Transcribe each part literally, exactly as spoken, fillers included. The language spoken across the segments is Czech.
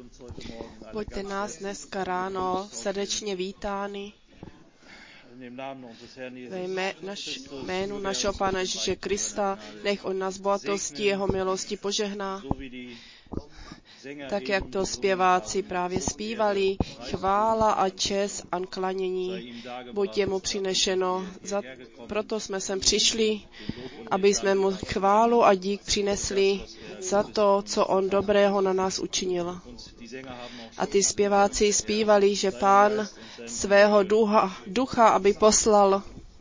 Buďte nás dneska ráno srdečně vítány ve jmé, naš, jménu našeho Pána Ježíše Krista. Nech on nás bohatostí jeho milosti požehná. Tak, jak to zpěváci právě zpívali, chvála a čest a klanění buď jemu přinešeno. Za, proto jsme sem přišli, aby jsme mu chválu a dík přinesli za to, co on dobrého na nás učinil. A ty zpěváci zpívali, že Pán svého ducha, ducha aby poslal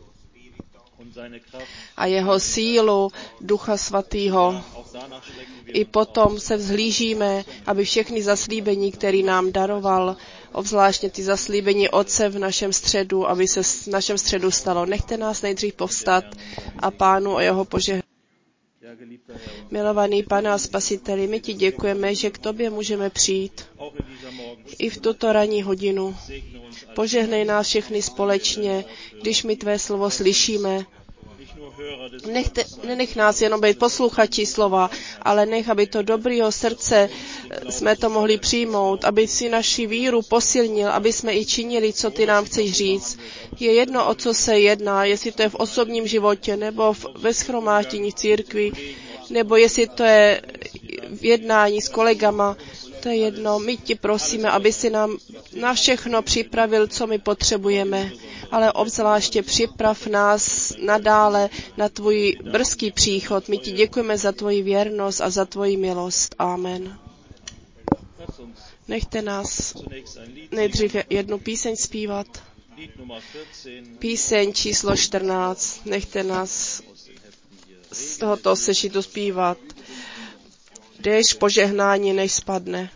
a jeho sílu Ducha Svatého. I potom se vzhlížíme, aby všechny zaslíbení, který nám daroval, obzvláště ty zaslíbení Otce v našem středu, aby se v našem středu stalo. Nechte nás nejdřív povstat a Pánu o jeho požehnání. Milovaný Pane a Spasiteli, my ti děkujeme, že k tobě můžeme přijít i v tuto ranní hodinu. Požehnej nás všechny společně, když my tvé slovo slyšíme. Nechte, nenech nás jenom být posluchači slova, ale nech, aby to dobrýho srdce jsme to mohli přijmout, aby si naši víru posilnil, aby jsme i činili, co ty nám chceš říct. Je jedno, o co se jedná, jestli to je v osobním životě, nebo v, ve shromáždění v církvi, nebo jestli to je v jednání s kolegama. To je jedno, my ti prosíme, aby si nám na všechno připravil, co my potřebujeme, ale obzvláště připrav nás nadále na tvůj brzký příchod. My ti děkujeme za tvoji věrnost a za tvoji milost. Amen. Nechte nás nejdřív jednu píseň zpívat. Píseň číslo čtrnáct. Nechte nás z tohoto sešitu zpívat. Déšť požehnání než spadne.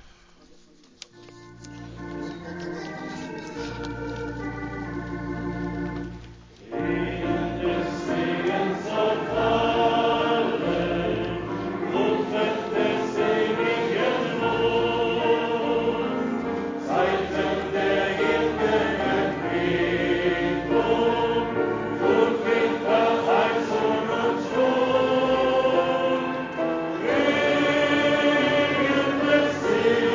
See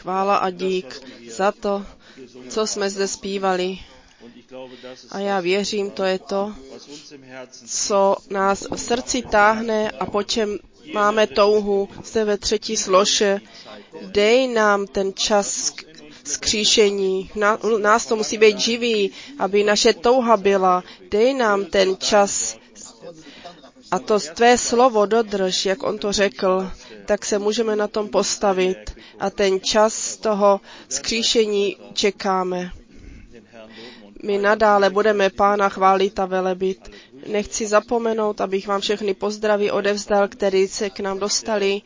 chvála a dík za to, co jsme zde zpívali. A já věřím, to je to, co nás v srdci táhne a po čem máme touhu zde ve třetí slože. Dej nám ten čas vzkříšení. Nás to musí být živý, aby naše touha byla. Dej nám ten čas a to tvé slovo dodrž, jak on to řekl, tak se můžeme na tom postavit a ten čas toho vzkříšení čekáme. My nadále budeme Pána chválit a velebit. Nechci zapomenout, abych vám všechny pozdraví odevzdal, který se k nám dostali.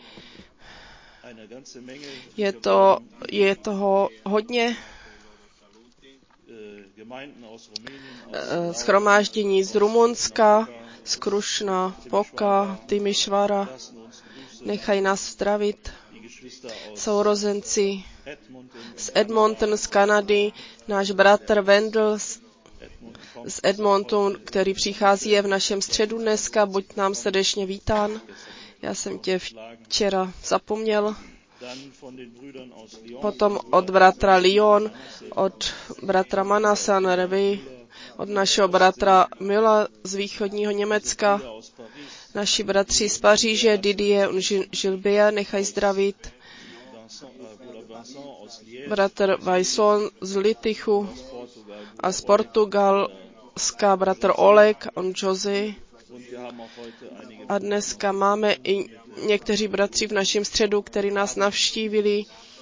Je to, je toho hodně shromáždění z Rumunska, z Krušna, Poka, Timišvara. Nechají nás zdravit. Sourozenci z Edmonton, z Kanady, náš bratr Wendel z Edmontonu, který přichází je v našem středu dneska, buď nám srdečně vítán. Já jsem tě včera zapomněl. Potom od bratra Lyon, od bratra Manasa Nervy, od našeho bratra Mila z východního Německa, naši bratři z Paříže, Didier Gilbert, nechaj zdravit. Bratr Vajson z Litychu a z Portugalska bratr Oleg, on Jose. A dneska máme i někteří bratři v našem středu, kteří nás navštívili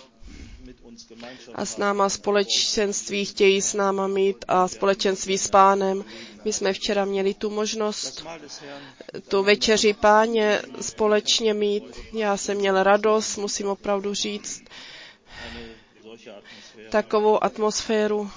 a s náma společenství chtějí s náma mít a společenství s Pánem. My jsme včera měli tu možnost tu večeři Páně společně mít. Já jsem měl radost, musím opravdu říct, takovou atmosféru.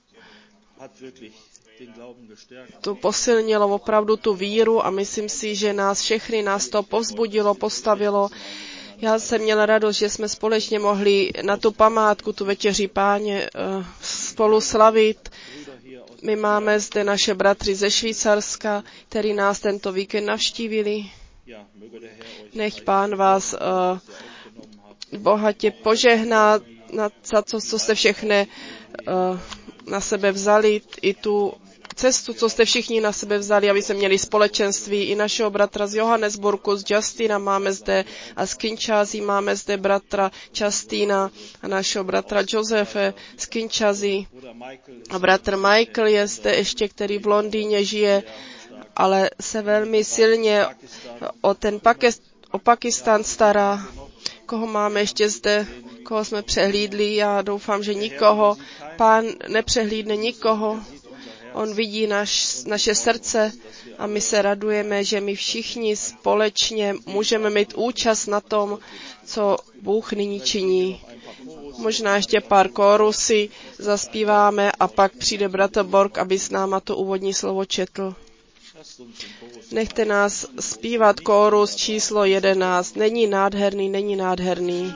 To posilnilo opravdu tu víru a myslím si, že nás všechny nás to povzbudilo, postavilo. Já jsem měla radost, že jsme společně mohli na tu památku, tu večeři Páně spolu slavit. My máme zde naše bratry ze Švýcarska, který nás tento víkend navštívili. Nech Pán vás uh, bohatě požehná za to, co jste všechny uh, na sebe vzali, i tu cestu, co jste všichni na sebe vzali, aby se měli společenství. I našeho bratra z Johannesburgu, z Justina máme zde a z Kinshasy máme zde bratra Justina a našeho bratra Josefe z Kinshasy. A bratr Michael je zde ještě, který v Londýně žije, ale se velmi silně o ten Pakist, o Pakistán stará. Koho máme ještě zde, koho jsme přehlídli? Já doufám, že nikoho. Pán nepřehlídne nikoho. On vidí naš, naše srdce a my se radujeme, že my všichni společně můžeme mít účast na tom, co Bůh nyní činí. Možná ještě pár kórusy zaspíváme a pak přijde bratr Borg, aby s náma to úvodní slovo četl. Nechte nás zpívat kórus číslo jedenáct. Není nádherný, není nádherný.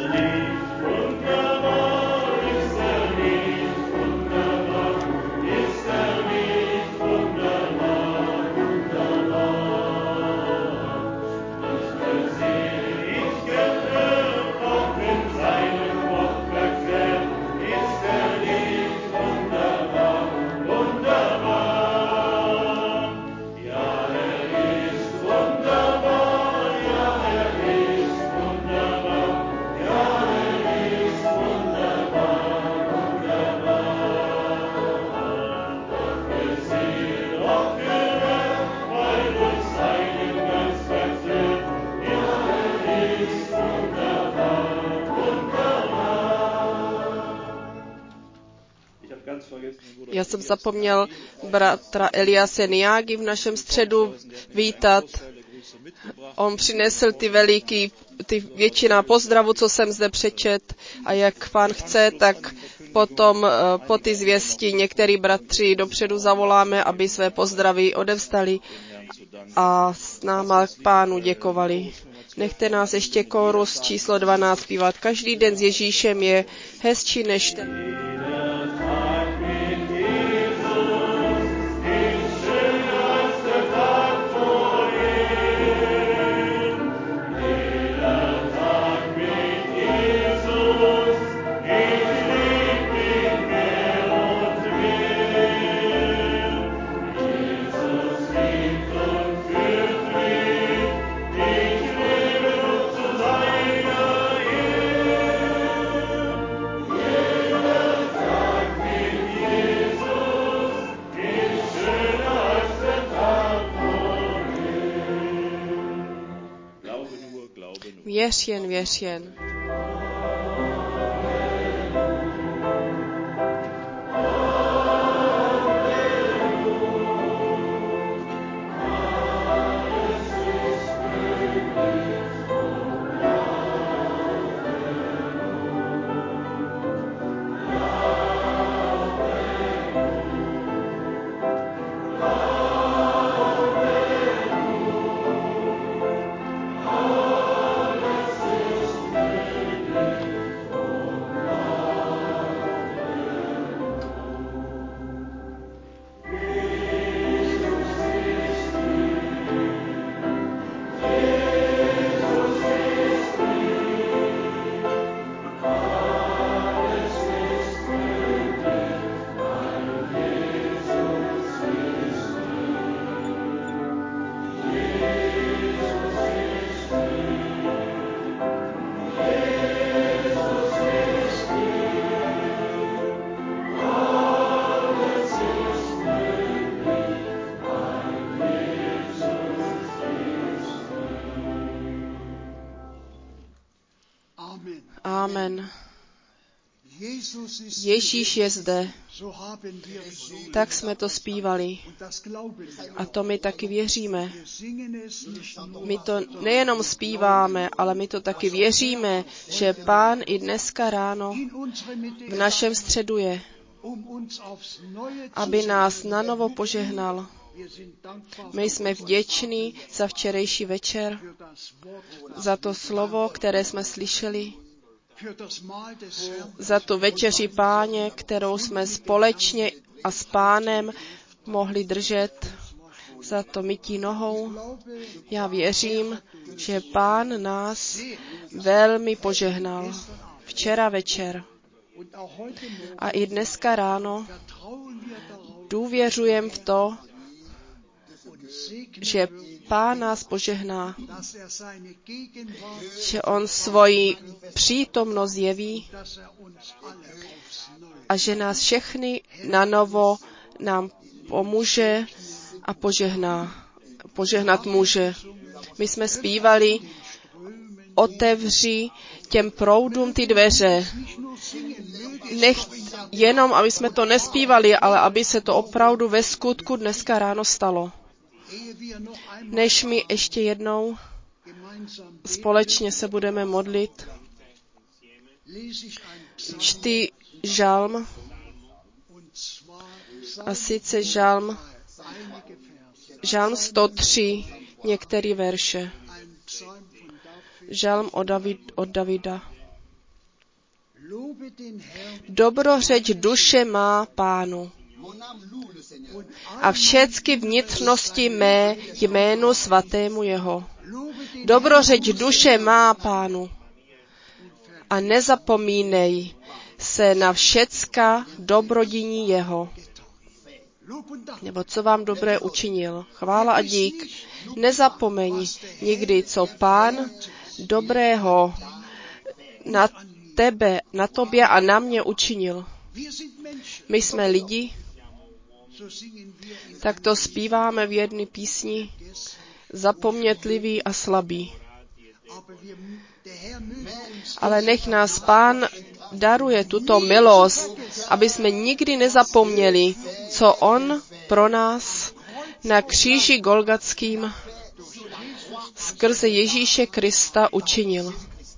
Já jsem zapomněl bratra Eliase Niágy v našem středu vítat. On přinesl ty veliký, ty většina pozdravu, co jsem zde přečet a jak Pán chce, tak potom po ty zvěsti některý bratři dopředu zavoláme, aby své pozdravy odevzdali a s náma k Pánu děkovali. Nechte nás ještě kórus číslo dvanáct zpívat. Každý den s Ježíšem je hezčí než ten. Jesus. Věř jen, věř jen. Amen. Ježíš je zde. Tak jsme to zpívali. A to my taky věříme. My to nejenom zpíváme, ale my to taky věříme, že Pán i dneska ráno v našem středu je, aby nás nanovo požehnal. My jsme vděční za včerejší večer, za to slovo, které jsme slyšeli, za tu večeři Páně, kterou jsme společně a s Pánem mohli držet, za to mytí nohou. Já věřím, že Pán nás velmi požehnal včera večer. A i dneska ráno důvěřujem v to, že Pán nás požehná, že on svoji přítomnost jeví a že nás všechny nanovo nám pomůže a požehná. Požehnat může. My jsme zpívali, otevři těm proudům ty dveře. Nech jenom, aby jsme to nespívali, ale aby se to opravdu ve skutku dneska ráno stalo. Než my ještě jednou společně se budeme modlit, čti žalm, a sice žalm, žalm sto tři, některé verše. Žalm od, David, od Davida. Dobrořeč duše má Pánu a všecky vnitřnosti mé jménu svatému jeho. Dobrořeč duše má Pánu a nezapomínej se na všecka dobrodiní jeho. Nebo co vám dobré učinil. Chvála a dík. Nezapomeň nikdy, co Pán dobrého na tebe, na tobě a na mě učinil. My jsme lidi, tak to zpíváme v jedné písni, zapomnětliví a slabí. Ale nech nás Pán daruje tuto milost, aby jsme nikdy nezapomněli, co on pro nás na kříži Golgatským skrze Ježíše Krista učinil.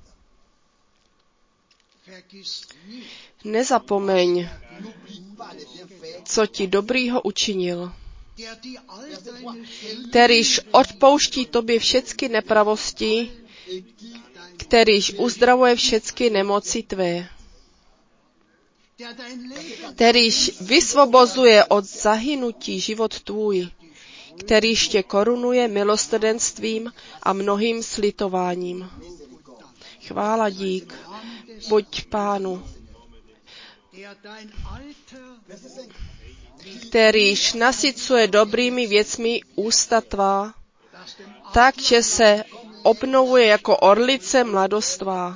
Nezapomeň, co ti dobrýho učinil, kterýž odpouští tobě všechny nepravosti, kterýž uzdravuje všechny nemoci tvé, kterýž vysvobozuje od zahynutí život tvůj, kterýž tě korunuje milosrdenstvím a mnohým slitováním. Chvála dík, buď Pánu, kterýž nasycuje dobrými věcmi ústa tvá, tak, že se obnovuje jako orlice mladostvá.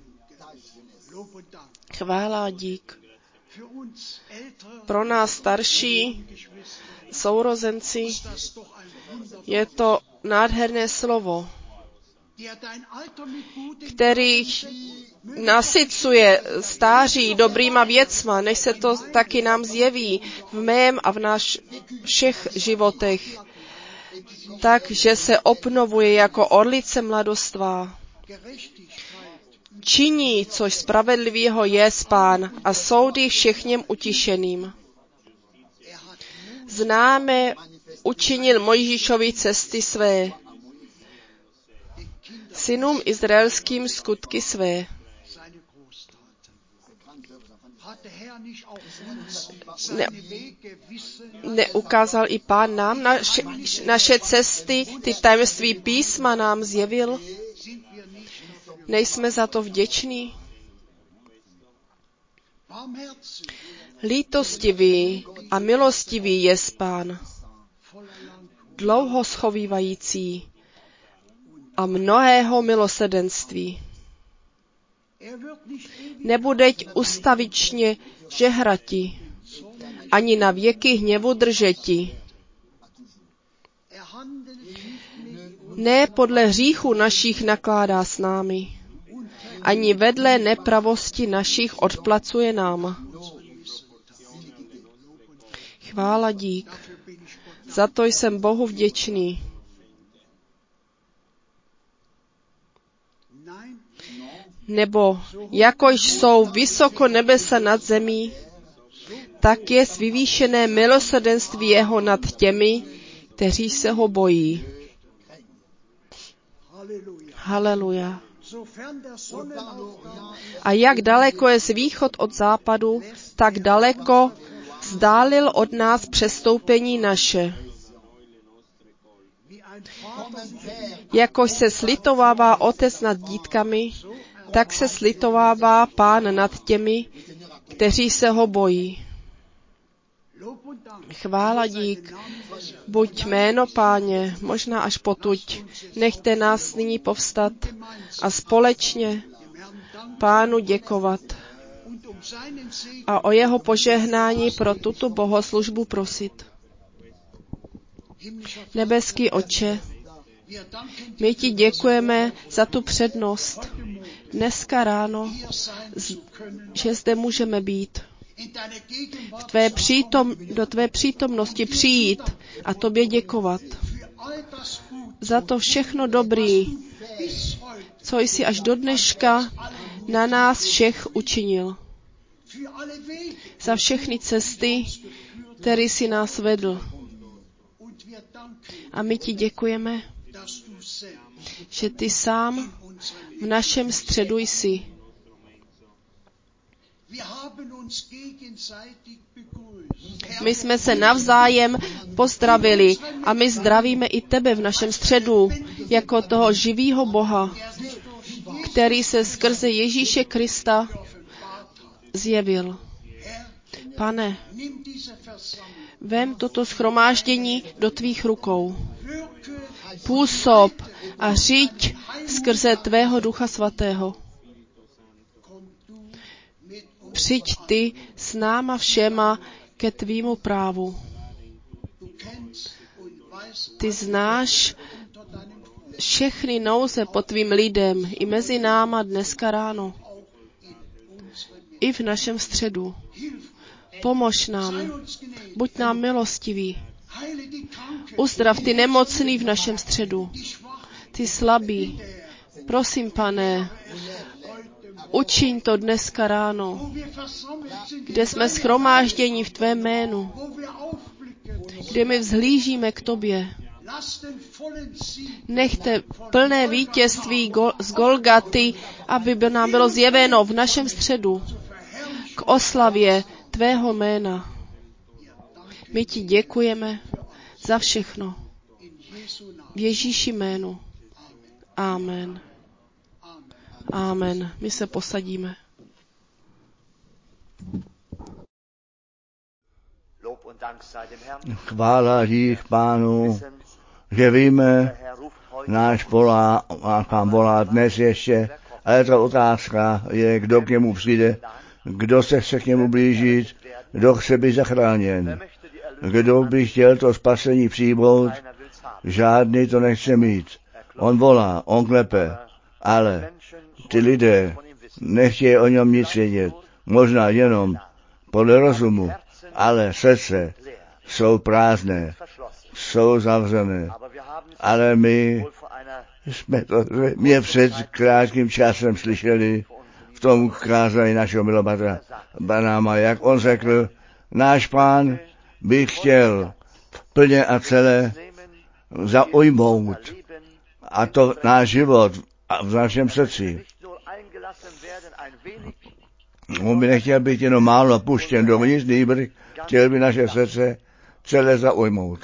Chvála a dík. Pro nás starší sourozenci je to nádherné slovo. který nasycuje stáří dobrýma věcma, než se to taky nám zjeví v mém a v našich životech, takže se obnovuje jako orlice mladostva. Činí, což spravedlivého je Pán a soudí všechněm utišeným. Známe, učinil Mojžíšovi cesty své, synům izraelským skutky své. Ne, neukázal i Pán nám naše, naše cesty, ty tajemství písma nám zjevil? Nejsme za to vděční? Lítostivý a milostivý je Pán, dlouho schovývající a mnohého milosrdenství. Nebudeť ustavičně žehrati, ani na věky hněvu držeti. Ne podle hříchu našich nakládá s námi, ani vedle nepravosti našich odplacuje nám. Chvála dík. Za to jsem Bohu vděčný. Nebo jakož jsou vysoko nebesa nad zemí, tak je vyvýšené milosrdenství jeho nad těmi, kteří se ho bojí. Haleluja. A jak daleko je z východ od západu, tak daleko vzdálil od nás přestoupení naše. Jakož se slitovává otec nad dítkami, tak se slitovává Pán nad těmi, kteří se ho bojí. Chvála dík. Buď jméno, Páně, možná až potuď. Nechte nás nyní povstat a společně Pánu děkovat a o jeho požehnání pro tuto bohoslužbu prosit. Nebeský Otče, my ti děkujeme za tu přednost dneska ráno, že zde můžeme být. V tvé přítom, do tvé přítomnosti přijít a tobě děkovat za to všechno dobrý, co jsi až do dneška na nás všech učinil. Za všechny cesty, které jsi nás vedl. A my ti děkujeme, že ty sám v našem středu jsi. My jsme se navzájem pozdravili a my zdravíme i tebe v našem středu, jako toho živýho Boha, který se skrze Ježíše Krista zjevil. Pane, vem toto shromáždění do tvých rukou. Působ a řiď skrze tvého Ducha Svatého. Přijď ty s náma všema ke tvýmu právu. Ty znáš všechny nouze pod tvým lidem i mezi náma dneska ráno. I v našem středu. Pomož nám. Buď nám milostivý. Uzdrav ty nemocný v našem středu. Ty slabý. Prosím, Pane, učiň to dneska ráno, kde jsme shromážděni v tvém jménu, kde my vzhlížíme k tobě. Nechte plné vítězství z Golgaty, aby by nám bylo zjeveno v našem středu k oslavě tvého jména. My ti děkujeme za všechno. V Ježíši jménu. Amen. Amen. My se posadíme. Chvála dík Pánu, že víme, náš volá, nám volá dnes ještě, ale ta otázka je, kdo k němu přijde, kdo se chce k němu blížit, kdo chce být zachráněn, kdo by chtěl to spasení přijmout, žádný to nechce mít. On volá, on klepe, ale ty lidé nechtějí o něm nic vědět. Možná jenom podle rozumu, ale srdce jsou prázdné, jsou zavřené. Ale my jsme to mě před krátkým časem slyšeli v tom kázání našeho milobatra Branhama, jak on řekl, náš Pán by chtěl plně a celé zaujmout a to náš život a v našem srdci. On by nechtěl být jenom málo napuštěn dovnitř, nýbrž chtěl by naše srdce celé zaujmout.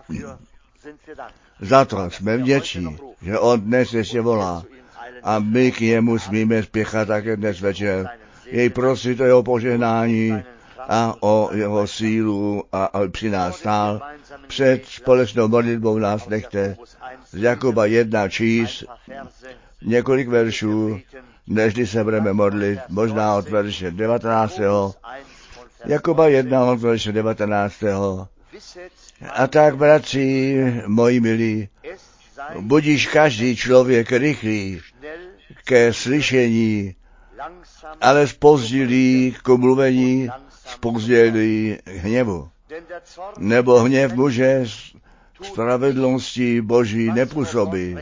Za to jsme vděční, že on dnes ještě volá a my k němu smíme spěchat také dnes večer. Jej prosit o jeho požehnání a o jeho sílu a aby při nás stál. Před společnou modlitbou nás nechte z Jakuba jedna číst několik veršů, nežli se budeme modlit, možná od verše devatenáctého Jakuba jedna od verše devatenáctého A tak, bratři moji milí, budíš každý člověk rychlý ke slyšení, ale zpozdilý k mluvení, zpozdilý k hněvu. Nebo hněv muže spravedlnosti Boží nepůsobí.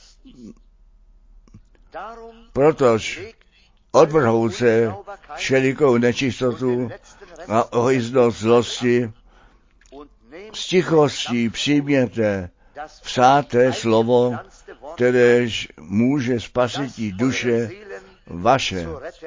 Protož odvrhout se všelikou nečistotu a ohyznost zlosti, s tichostí přijměte psáté slovo, kteréž může spasit duše vaše.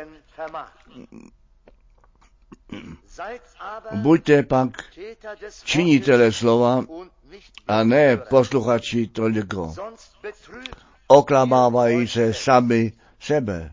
Buďte pak činitele slova a ne posluchači toliko, oklamávají se sami sebe.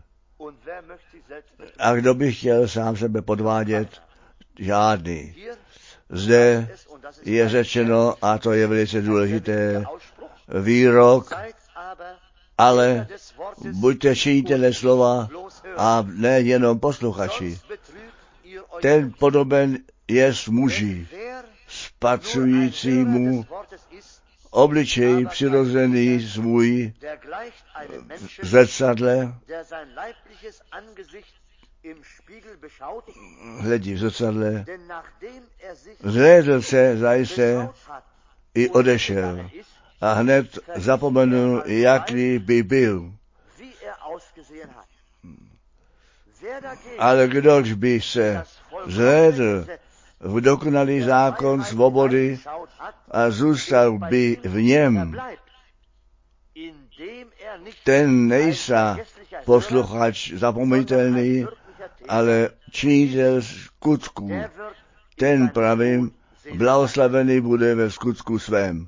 A kdo by chtěl sám sebe podvádět? Žádný. Zde je řečeno, a to je velice důležité, výrok, ale buďte činitelé slova a ne jenom posluchači. Ten podoben je muži, spatřujícímu obličej přirozený svůj v zrcadle, hledí v zrcadle, zhlédl se zajisté i odešel a hned zapomenul, jaký by byl. Ale kdož by se zhlédl v dokonalý zákon svobody a zůstal by v něm, ten nejsá posluchač zapomeňtelný, ale činitel skutků. Ten pravým blahoslavený bude ve skutku svém.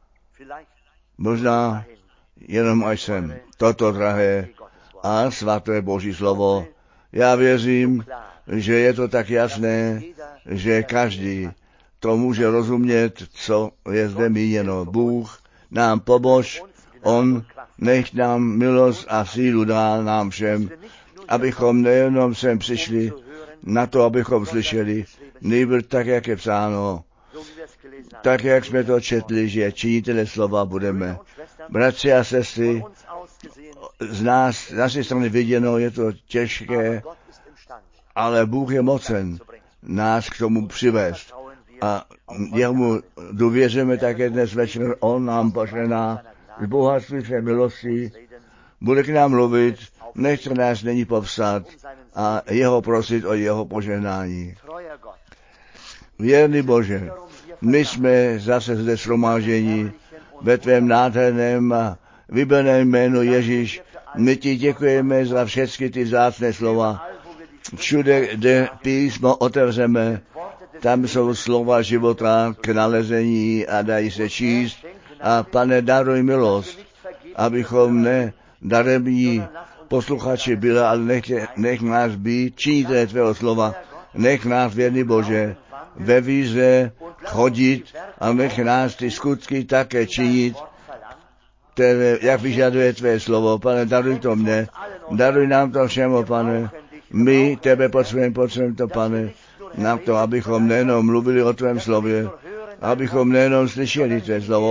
Možná jenom až sem. Toto drahé a svaté Boží slovo. Já věřím, že je to tak jasné, že každý to může rozumět, co je zde míněno. Bůh nám pomož, on nech nám milost a sílu dá nám všem, abychom nejenom sem přišli na to, abychom slyšeli, nýbrž tak, jak je psáno, tak, jak jsme to četli, že činitele slova budeme. Bratři a sestry, z nás, z naší strany viděno, je to těžké, ale Bůh je mocen nás k tomu přivést. A jemu důvěřujeme také dnes večer, on nám požehná z bohatství své milosti, bude k nám mluvit, nechce nás není povstat a jeho prosit o jeho požehnání. Věrný Bože, my jsme zase zde shromážděni ve tvém nádherném a vybraném jménu Ježíš. My ti děkujeme za všechny ty vzácné slova. Všude, kde písmo otevřeme, tam jsou slova života k nalezení a dají se číst. A Pane, daruj milost, abychom ne daremní posluchači byli, ale nech, nech nás být činitelé tvého slova. Nech nás, věrný Bože, ve víře chodit a nech nás ty skutky také činit, které, jak vyžaduje tvé slovo. Pane, daruj to mne, daruj nám to všemu, Pane. My tebe potřebujeme, potřebujeme to, Pane, na to, abychom nejenom mluvili o tvém slově, abychom nejenom slyšeli tvé slovo,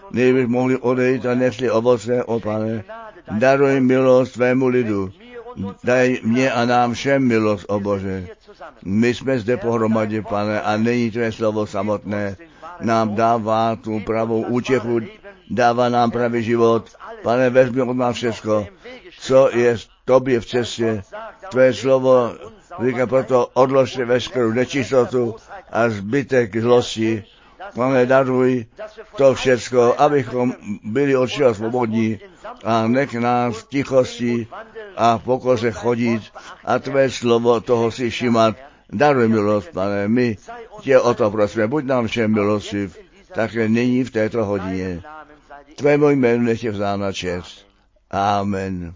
nejvíc mohli odejít a nesli ovoce, o Pane. Daruj milost tvému lidu. Daj mě a nám všem milost, o Bože. My jsme zde pohromadě, Pane, a není tvé slovo samotné. Nám dává tu pravou útěchu, dává nám pravý život. Pane, vezmi od nás všechno, co je tobě v cestě. Tvé slovo říká proto, odložte veškerou nečistotu a zbytek zlosti. Pane, daruj to všecko, abychom byli od všeho svobodní a nech nás v tichosti a v pokoře chodit a tvé slovo toho si všimat. Daruj milost, Pane, my tě o to prosíme, buď nám všem milostiv, také nyní v této hodině. Tvému jménu nech je vzána čest. Amen.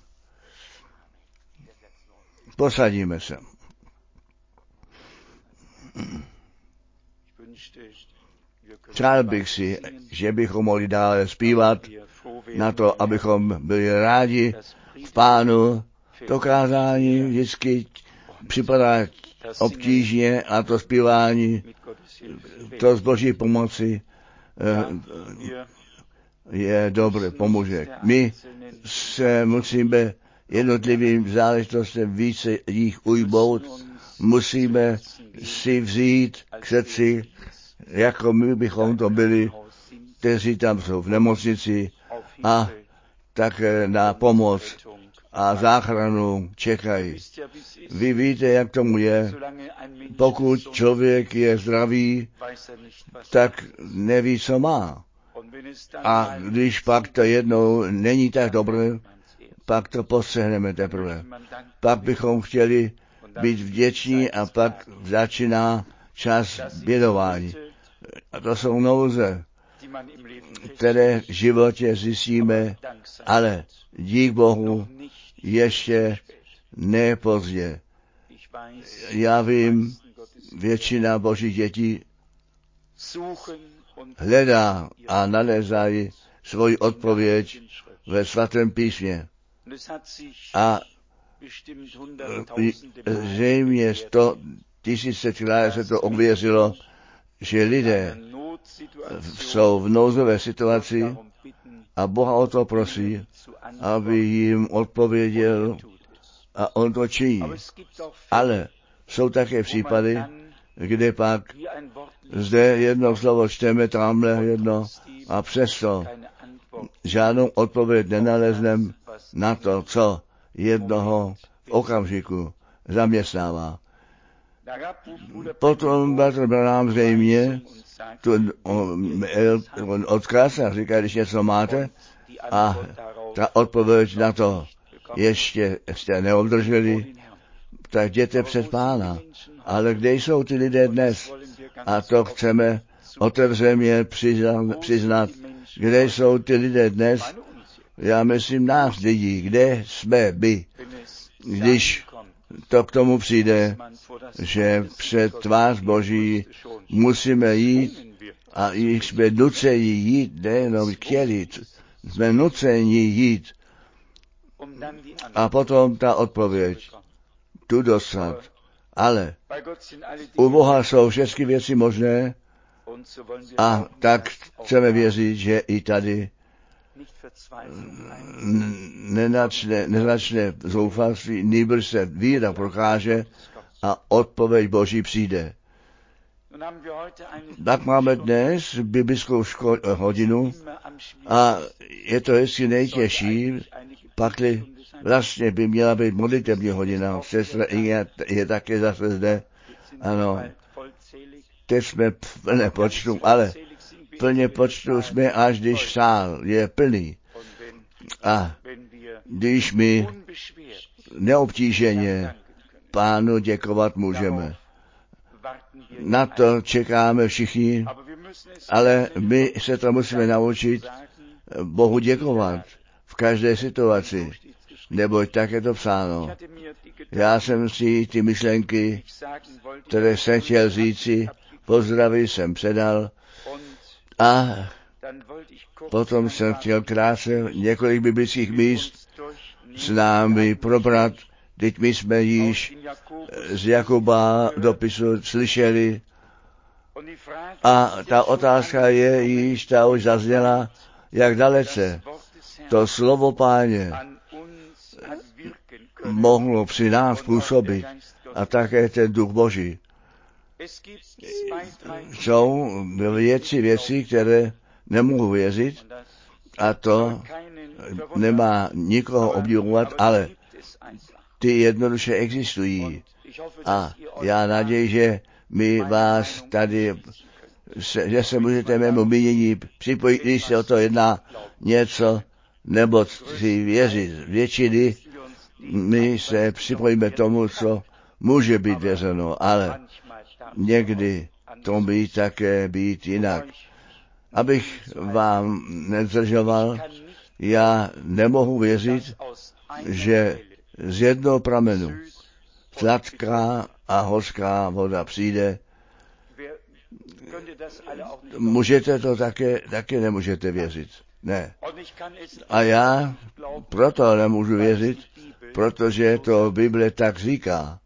Posadíme se. Přál bych si, že bychom mohli dále zpívat na to, abychom byli rádi v Pánu. To kázání vždycky připadá obtížně a to zpívání, to z Boží pomoci je dobré, pomůže. My se musíme jednotlivým záležitostem více jich ujmout, musíme si vzít k srdci, jako my bychom to byli, kteří tam jsou v nemocnici a také na pomoc a záchranu čekají. Vy víte, jak tomu je. Pokud člověk je zdravý, tak neví, co má. A když pak to jednou není tak dobré, pak to postřehneme teprve. Pak bychom chtěli být vděční a pak začíná čas bědování. A to jsou nouze, které v životě zjistíme, ale dík Bohu ještě ne pozdě. Já vím, většina Božích dětí hledá a nalézají svoji odpověď ve svatém písmě. A zřejmě sto tisíce se to ověřilo, že lidé jsou v nouzové situaci a Boha o to prosí, aby jim odpověděl a on to činí. Ale jsou také případy, kde pak zde jedno slovo čteme, tamhle jedno a přesto žádnou odpověď nenalezneme na to, co jednoho v okamžiku zaměstnává. Potom bratr Branham zřejmě tu odkaz a říká, když něco máte a ta odpověď na to ještě jste neobdrželi, tak jděte před Pána. Ale kde jsou ty lidé dnes? A to chceme otevřeně přiznat, přiznat, kde jsou ty lidé dnes. Já myslím nás lidí, kde jsme by, když to k tomu přijde, že před tvář Boží musíme jít a jsme nuceni jít, nejenom chtěli, jsme nuceni jít a potom ta odpověď tu dostat. Ale u Boha jsou všechny věci možné a tak chceme věřit, že i tady nenačne, nenačne zoufalství, nýbrž se víra prokáže a odpověď Boží přijde. Tak máme dnes biblickou ško- hodinu a je to ještě nejtěžší, pakli vlastně by měla být modlitební hodina. Sestra Inge je také zase zde. Ano, teď jsme plné počtu, ale plně počtu jsme, až když sál je plný. A když my neobtíženě Pánu děkovat můžeme. Na to čekáme všichni, ale my se to musíme naučit Bohu děkovat v každé situaci, neboť tak je to psáno. Já jsem si ty myšlenky, které jsem chtěl říci, pozdravy jsem předal a potom jsem chtěl krátce několik biblických míst s námi probrat. Teď my jsme již z Jakuba dopisu slyšeli a ta otázka je již, ta už zazněla, jak dalece to slovo Páně mohlo při nás působit a také ten duch Boží. Jsou věci, věci, které nemohu věřit a to nemá nikoho obdivovat, ale ty jednoduše existují. A já naději, že my vás tady, se, že se můžete mému mínění připojit, když se o to jedná něco, nebo si věřit. Většiny my se připojíme tomu, co může být věřeno, ale někdy to by také být jinak. Abych vám nezdržoval, já nemohu věřit, že z jednoho pramenu sladká a hořká voda přijde. Můžete to také, také nemůžete věřit. Ne. A já proto nemůžu věřit, protože to Bible tak říká.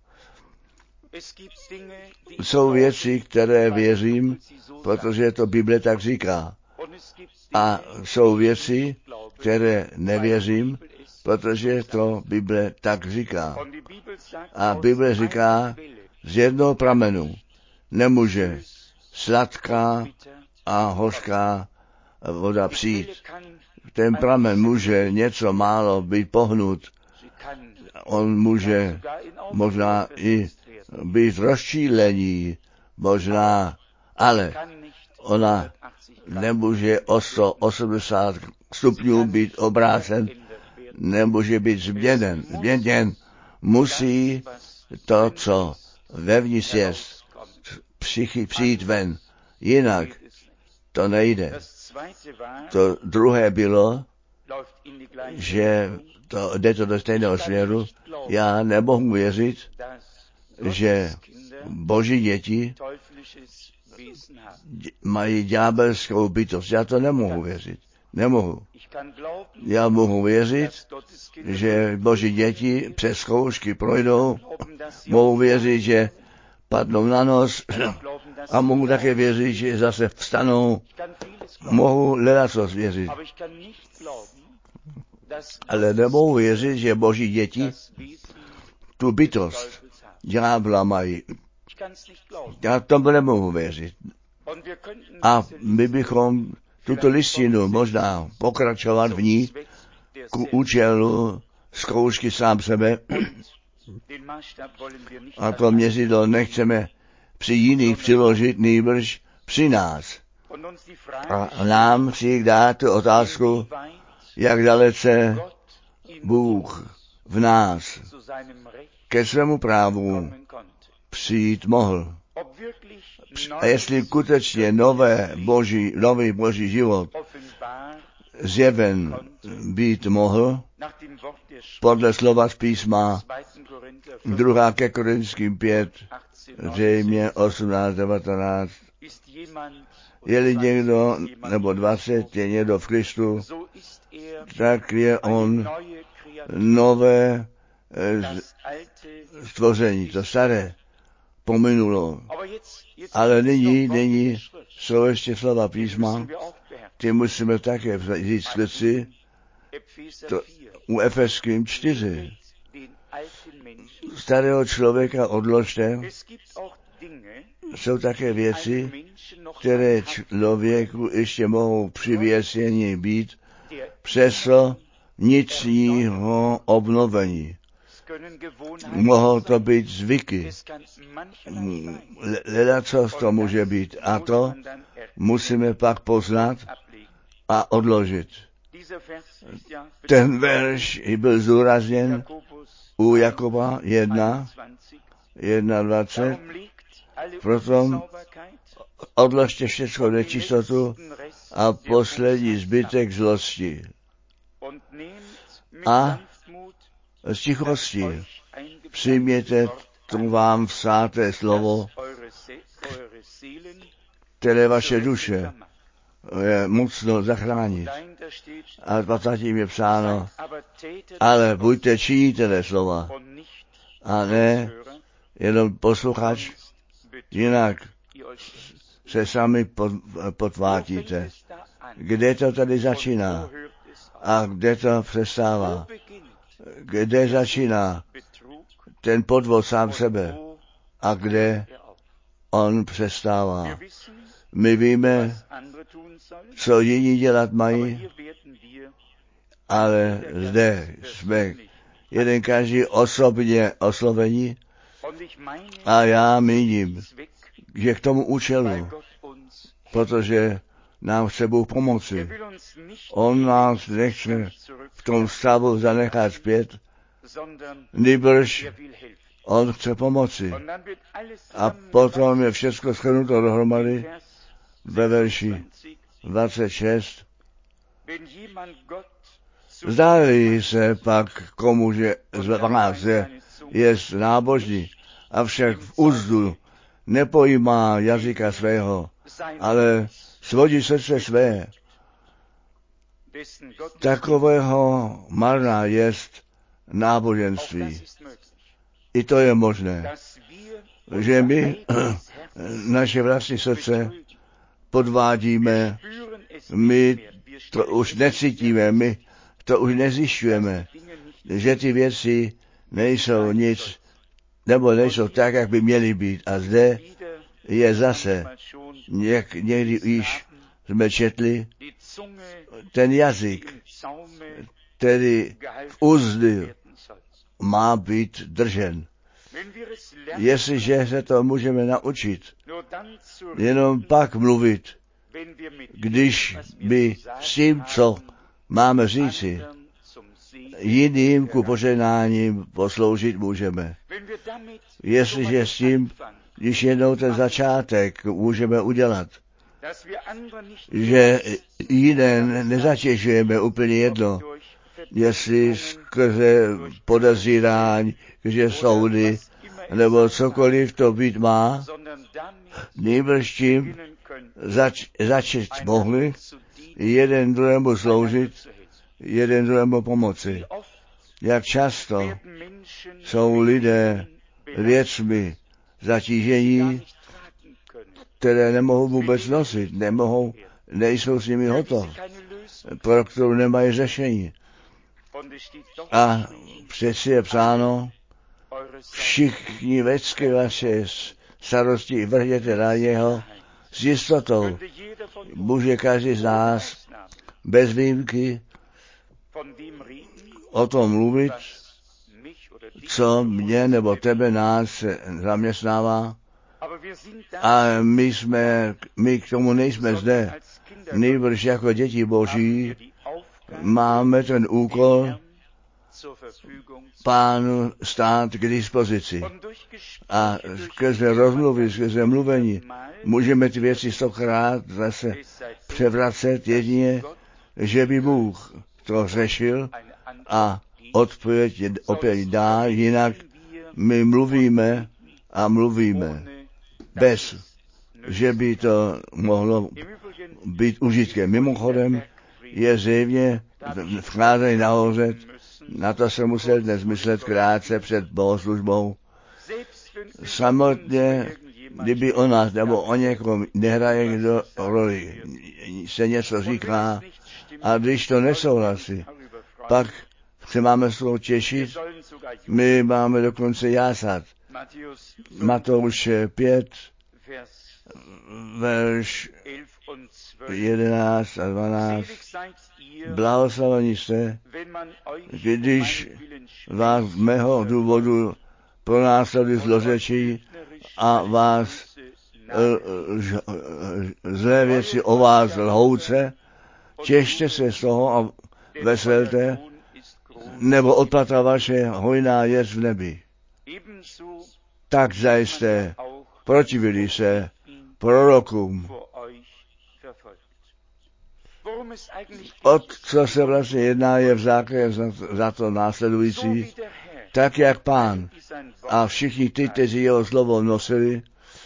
Jsou věci, které věřím, protože to Bible tak říká. A jsou věci, které nevěřím, protože to Bible tak říká. A Bible říká, z jednoho pramenu nemůže sladká a hořká voda přijít. Ten pramen může něco málo být pohnut. On může možná i být rozčílení, možná, ale ona nemůže o sto osmdesát stupňů být obrácen, nemůže být změněn. Změněn musí to, co vevnitř je, přijít ven. Jinak to nejde. To druhé bylo, že to jde to do stejného směru. Já nemohu věřit, že Boží děti mají ďábelskou bytost. Já to nemohu věřit. Nemohu. Já mohu věřit, že Boží děti přes zkoušky projdou. Mohu věřit, že padnou na nos a mohu také věřit, že zase vstanou. Mohu ledacos věřit. Ale nemohu věřit, že Boží děti tu bytost ďábla mají. Já tomu nemohu věřit. A my bychom tuto listinu možná pokračovat v ní ku účelu zkoušky sám sebe. A to měřidlo nechceme při jiných přiložit, nýbrž při nás. A nám si dá tu otázku, jak dalece Bůh v nás ke svému právu přijít mohl. A jestli skutečně nové boží, nový boží život zjeven být mohl, podle slova z písma druhá ke Korinským pět, zřejmě osmnáct, devatenáct, je-li někdo, nebo dvacet, je někdo v Kristu, tak je on nové stvoření, to staré pominulo. Ale nyní, nyní jsou ještě slova písma, ty musíme také vzít k srdci, to u Efeským čtyři. Starého člověka odložte. Jsou také věci, které člověku ještě mohou přivěsení být, přesto vnitřního obnovení. Mohou to být zvyky. Ledacos to může být. A to musíme pak poznat a odložit. Ten verš byl zdůrazněn u Jakoba jedna, jedna dvacet. Proto odložte všechno nečistotu a poslední zbytek zlosti. A z tichosti přijměte to vám vsáté slovo, které vaše duše je mocno zachránit. A dvacátým je psáno, ale buďte činitelé slova a ne jenom posluchač, jinak se sami potvátíte. kde to tady začíná a kde to přestává. Kde začíná ten podvod sám sebe a kde on přestává. My víme, co jiní dělat mají, ale zde jsme jeden každý osobně oslovení a já míním, že k tomu účelu, protože nám chce Bůh pomoci. On nás nechce v tom stavu zanechat zpět, nýbrž on chce pomoci. A potom je všechno shrnuto dohromady ve verši dvacet šest. Zdáli se pak komu, že z vás je, je nábožný, avšak v úzdu nepojímá jazyka svého, ale svodí srdce své. Takového marná jest náboženství. I to je možné, že my naše vlastní srdce podvádíme, my to už necítíme, my to už nezjišťujeme, že ty věci nejsou nic, nebo nejsou tak, jak by měly být. A zde je zase, jak někdy již jsme četli, ten jazyk, který v úzdy má být držen. Jestliže se to můžeme naučit, jenom pak mluvit, když by s tím, co máme říci, jiným ku požehnáním posloužit můžeme. Jestliže s tím, když jednou ten začátek můžeme udělat, že jiné nezatěžujeme úplně jedno, jestli skrze podezírání, že soudy, nebo cokoliv to být má, nejbrž tím zač, začít mohli jeden druhému sloužit, jeden druhému pomoci. Jak často jsou lidé věcmi zatížení, které nemohou vůbec nosit, nemohou, nejsou s nimi hotov, pro kterou nemají řešení. A přeci je psáno, všichni vždycky vaše starosti vrhněte na něho s jistotou. Může každý z nás bez výjimky o tom mluvit, co mě nebo tebe nás zaměstnává. A my jsme, my k tomu nejsme zde. Nejbrž jako děti Boží máme ten úkol Pánu stát k dispozici. A skrze rozmluvy, skrze mluvení můžeme ty věci stokrát zase převracet jedině, že by Bůh to řešil a odpověď opět dá, jinak my mluvíme a mluvíme bez, že by to mohlo být užitkem. Mimochodem je zjevně vkládaný nahoře, na to se musel dnes myslet krátce před bohoslužbou. Samotně, kdyby o nás nebo o někom nehraje kdo roli, se něco říká a když to nesouhlasí, pak se máme z toho těšit, my máme dokonce jásat. Matouš pět, verš jedenáct a dvanáct. Blahoslavení jste, když vás z mého důvodu pronásledují zlořečí a vás zlé věci o vás lhouce, těšte se z toho a veselte, nebo odplata vaše hojná jest v nebi. Tak zajisté protivili se prorokům. O co se vlastně jedná, je v základě za, za to následující, tak jak Pán a všichni ty, kteří jeho slovo nosili,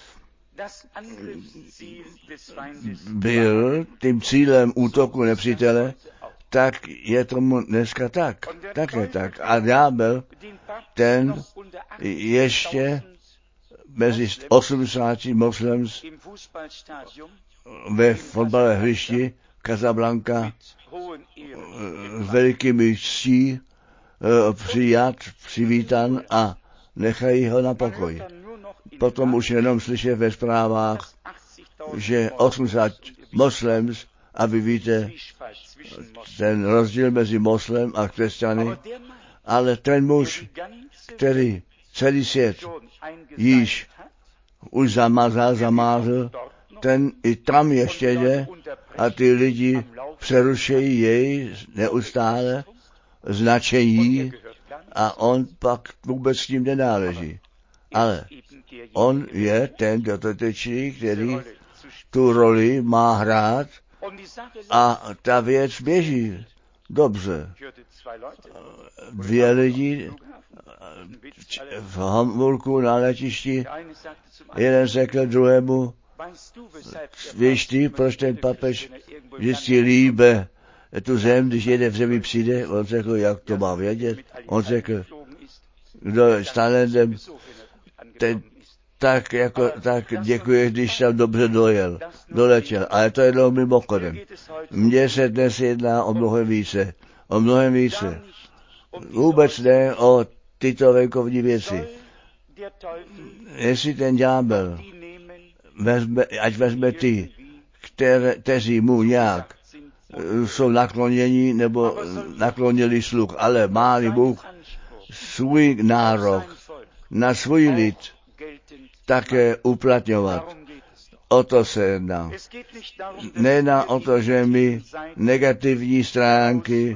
byl tím cílem útoku nepřítele, tak je tomu dneska tak. Tak je tak. A ďábel, ten ještě mezi osmdesáti moslems ve fotbalové hřišti Casablanca s velikými ctí přijat, přivítan a nechají ho na pokoj. Potom už jenom slyšet ve zprávách, že osmdesát moslems, a vy víte, ten rozdíl mezi moslem a křesťany, ale ten muž, který celý svět již už zamazal, zamázl, ten i tam ještě jde a ty lidi přerušejí jej neustále, značení a on pak vůbec s tím nenáleží. Ale on je ten dotyčný, který tu roli má hrát a ta věc běží dobře. Dvě lidi v Hamburku na letišti, jeden řekl druhému, víš ty, proč ten papež vždycky líbe tu zem, když jede v zemi přijde? On řekl, jak to má vědět? On řekl, kdo je s talentem, ten tak, jako, tak děkuji, když tam dobře dojel, doletěl. Ale to je jenom mimochodem. Mně se dnes jedná o mnohem více. O mnohem více. Vůbec ne o tyto venkovní věci. Jestli ten ďábel vezme, ať vezme ty, které, kteří mu nějak jsou nakloněni nebo naklonili sluch, ale má-li Bůh svůj nárok na svůj lid také uplatňovat. O to se jedná. Nejedná o to, že my negativní stránky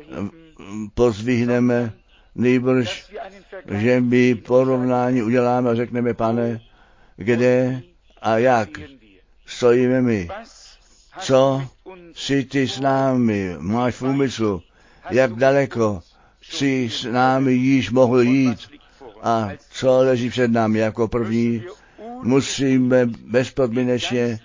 pozvihneme, nejbrž, že my porovnání uděláme a řekneme, pane, kde a jak stojíme my. Co si ty s námi máš v úmyslu, jak daleko si s námi již mohl jít a co leží před námi jako první. Musíme bezpodmínečně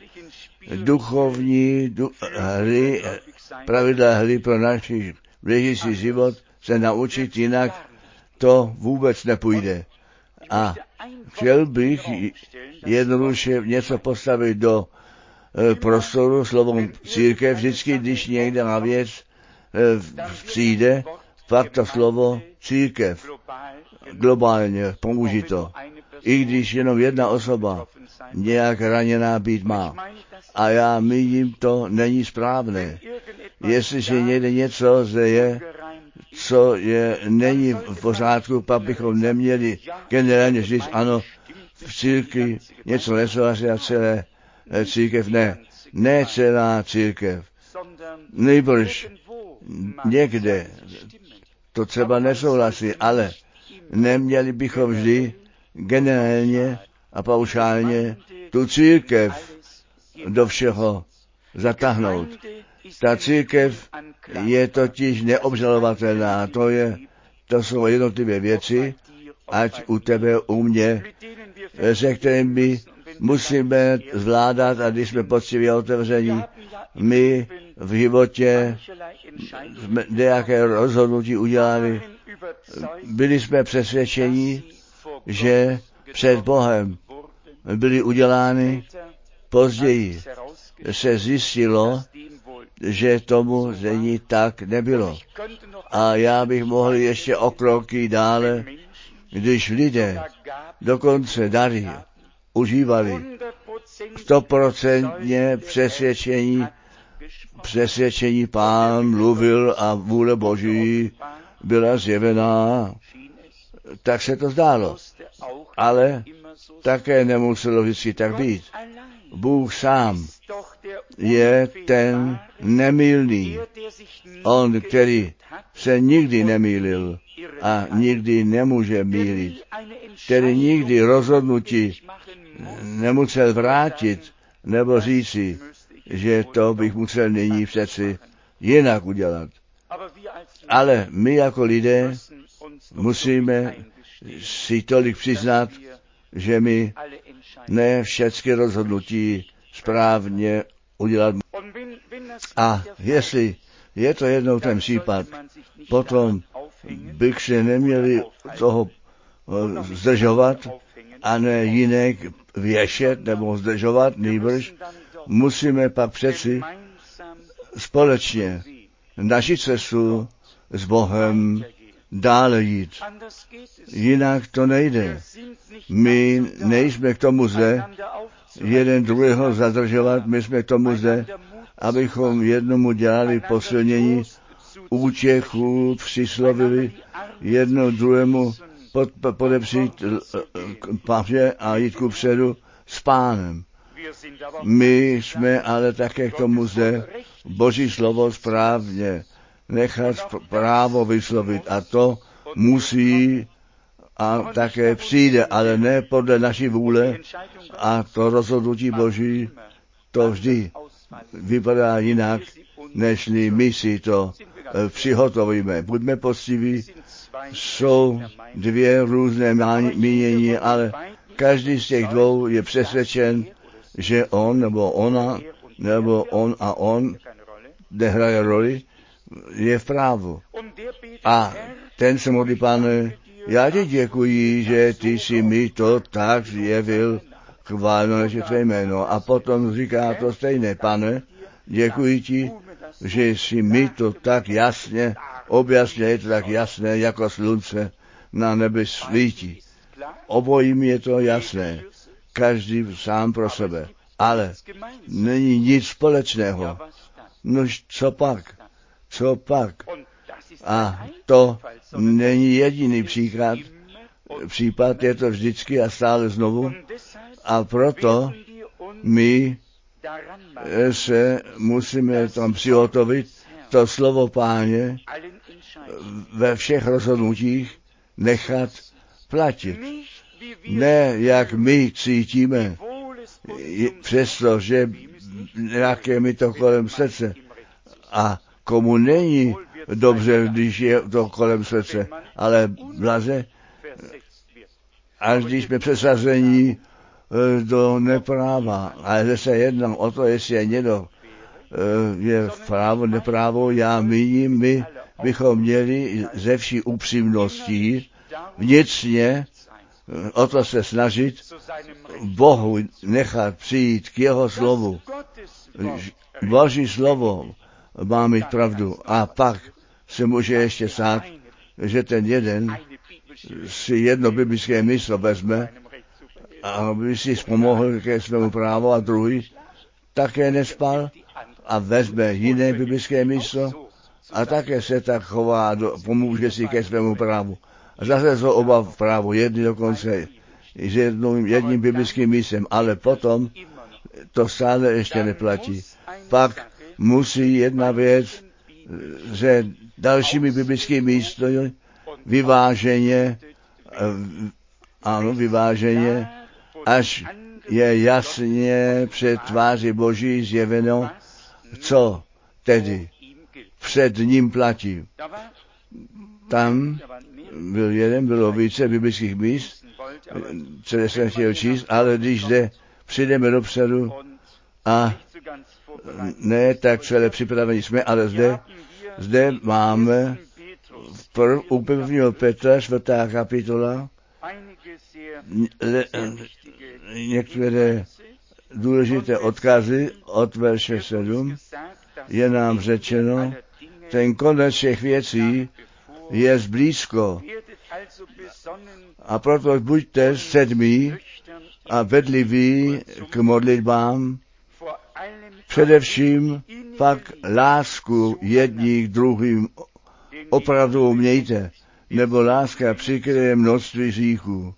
duchovní du- hry, pravidla hry pro náš běžící život se naučit, jinak to vůbec nepůjde. A chtěl bych jednoduše něco postavit do e, prostoru slovom církev. Vždycky, když někde na věc e, přijde, pak to slovo církev globálně použito. I když jenom jedna osoba nějak raněná být má. A já míním, to není správné. Jestliže někde něco zde je, co je, není v pořádku, pak bychom neměli generálně říct, ano, v církvi něco nesouhlasí a celé církev ne. Ne celá církev. Nejbrž někde to třeba nesouhlasí, ale neměli bychom vždy generálně a paušálně tu církev do všeho zatáhnout. Ta církev je totiž neobžalovatelná. To, je, to jsou jednotlivé věci, ať u tebe, u mě, se kterými musíme zvládat, a když jsme poctivě otevření, my v životě jsme nějaké rozhodnutí udělali. Byli jsme přesvědčeni, že před Bohem byly udělány. Později se zjistilo, že tomu není tak nebylo. A já bych mohl ještě o kroky dále, když lidé dokonce dary užívali stoprocentně přesvědčení, přesvědčení Pán mluvil a vůle Boží byla zjevená, tak se to zdálo. Ale také nemuselo vždycky tak být. Bůh sám je ten nemylný. On, který se nikdy nemýlil a nikdy nemůže mýlit, který nikdy rozhodnutí nemusel vrátit nebo říci, že to bych musel nyní přeci jinak udělat. Ale my jako lidé musíme si tolik přiznat, že my ne všechny rozhodnutí správně udělat. A jestli je to jednou ten případ, potom bych se neměli toho zdržovat a ne jinak věšet nebo zdržovat, nýbrž musíme pak přeci společně naši cestu s Bohem dále jít. Jinak to nejde. My nejsme k tomu zde jeden druhého zadržovat, my jsme k tomu zde, abychom jednomu dělali posilnění, útěchu přislovili, jedno druhému pod, podepřít paže a jít ku předu s Pánem. My jsme ale také k tomu zde Boží slovo správně nechat právo vyslovit a to musí a také přijde, ale ne podle naší vůle a to rozhodnutí Boží to vždy vypadá jinak, nežli my si to e, přihotovíme. Buďme poctiví, jsou dvě různé mínění, ale každý z těch dvou je přesvědčen, že on nebo ona, nebo on a on nehraje roli, je v právu. A ten se modlí, Pane, já ti děkuji, že ty jsi mi to tak zjevil, chváleno než je tvé jméno. A potom říká to stejné, Pane, děkuji ti, že jsi mi to tak jasně objasnil, je to tak jasné, jako slunce na nebi svítí. Obojím je to jasné, každý sám pro sebe, ale není nic společného. No co pak? Co pak? A to není jediný příklad, případ, je to vždycky a stále znovu. A proto my se musíme tam přihotovit to slovo Páně ve všech rozhodnutích nechat platit. Ne, jak my cítíme, přestože nějaké mi to kolem srdce. A komu není dobře, když je to kolem srdce, ale blaze, až když jsme přesazení do nepráva. Ale se jedná o to, jestli je někdo je právo, neprávo, já míním, my bychom měli ze vší upřímností vnitřně o to se snažit Bohu nechat přijít k jeho slovu. Boží slovo má mít pravdu. A pak se může ještě stát, že ten jeden si jedno biblické místo vezme, aby si pomohl ke svému právu a druhý také nespal a vezme jiné biblické místo a také se tak chová a pomůže si ke svému právu. A zase jsou oba v právu, jedni dokonce s jedním, jedním biblickým místem, ale potom to stále ještě neplatí. Pak musí jedna věc, že dalšími biblickými místy vyváženě, ano, vyváženě, až je jasně před tváří Boží zjeveno, co tedy před ním platí. Tam byl jeden, bylo více biblických míst, které jsem chtěl číst, ale když zde přijdeme dopředu a ne tak celé připraveni jsme, ale zde, zde máme v prv, u prvního Petra, čtvrtá kapitola, le, některé důležité odkazy od verše sedm, je nám řečeno, ten konec všech věcí je blízko. A proto buďte sedmí a bedliví k modlitbám, především pak lásku jedních druhým opravdu mějte, nebo láska přikryje množství hříchů.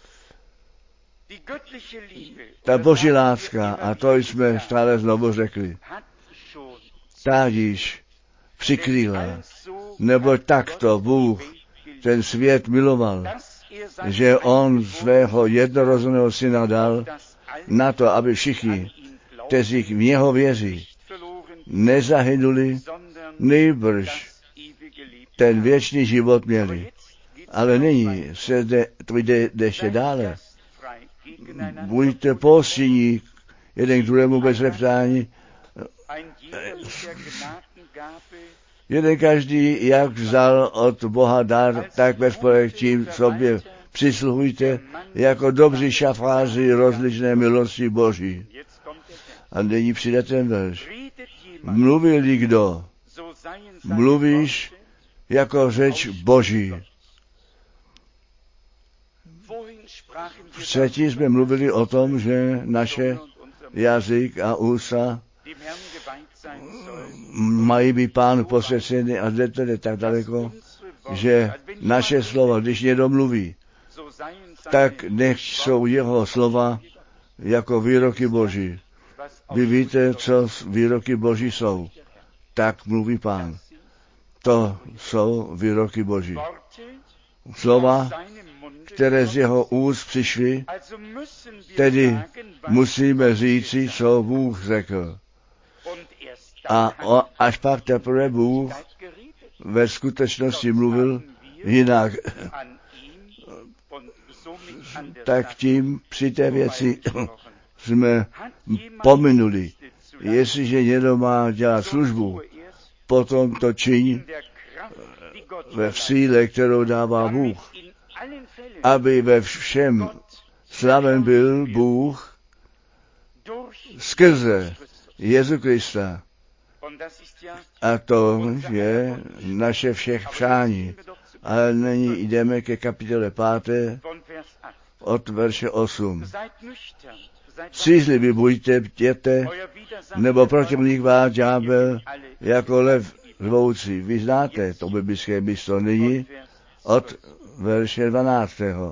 Ta Boží láska, a to jsme stále znovu řekli, ta již přikryla, nebo takto Bůh ten svět miloval, že on svého jednorozeného syna dal na to, aby všichni, kteří v něho věří, nezahynuli, nejbrž ten věčný život měli. Ale nyní se jde, to jde ještě dále. Buďte posíní jeden k druhému bez reptání. Jeden každý, jak vzal od Boha dar, tak bez projektím sobě přisluhujte jako dobří šafáři rozličné milosti Boží. A nyní přijde ten verš. Mluví-li kdo, mluvíš jako řeč Boží. Předtím jsme mluvili o tom, že naše jazyk a ústa mají být Pánu posvěceny a jde tedy tak daleko, že naše slova, když někdo mluví, tak nech jsou jeho slova jako výroky Boží. Vy víte, co výroky Boží jsou. Tak mluví Pán. To jsou výroky Boží. Slova, které z jeho úst přišly, tedy musíme říci, co Bůh řekl. A o, až pak teprve Bůh ve skutečnosti mluvil jinak. Tak tím při té věci jsme pominuli. Jestliže někdo má dělat službu, potom to činí ve síle, kterou dává Bůh, aby ve všem slaven byl Bůh skrze Jezu Krista. A to je naše všech přání. Ale nyní jdeme ke kapitole páté od verše osm. Střízliví buďte, bděte, nebo protivník váš ďábel jako lev řvoucí. Vy znáte to biblické místo nyní od verše dvanáctého.